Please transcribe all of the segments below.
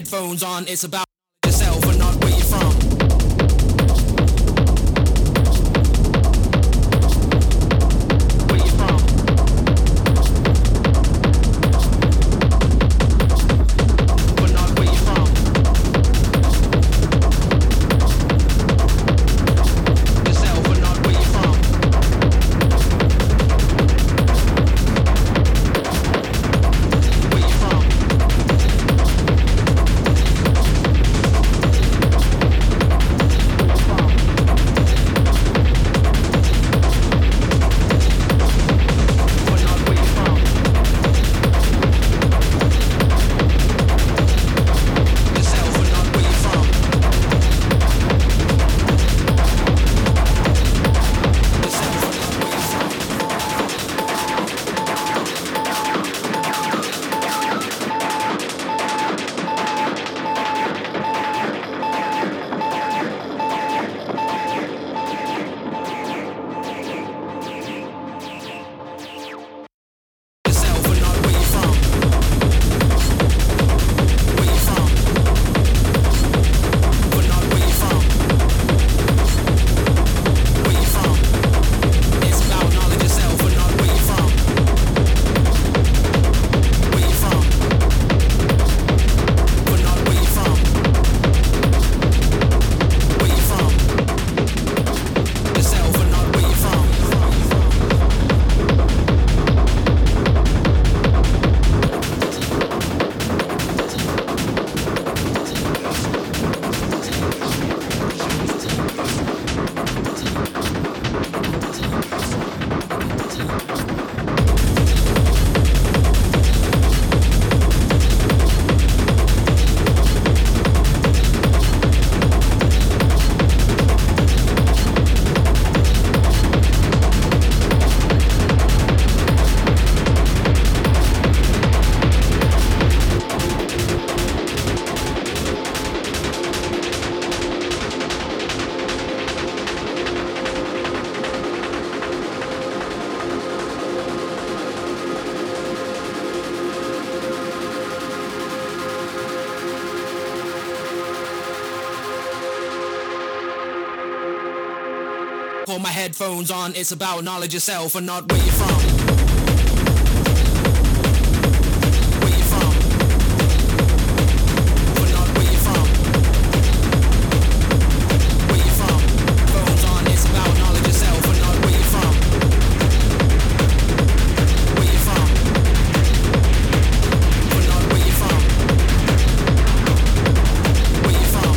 headphones on, it's about yourself and not where you're from. Where you from? But not where you from. Yourself and not where you from. Where you from? Put my headphones on, it's about knowledge yourself and not where you're from. Where you from? But not where you from. Where you from? Phones on, it's about knowledge yourself and not where you from. Where you from? But not where you from. Where you from?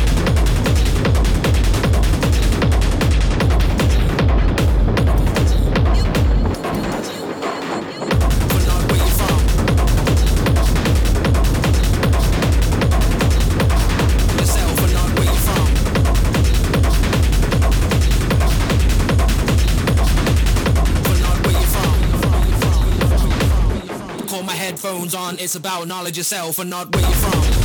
Headphones on, it's about knowledge yourself and not where you're from.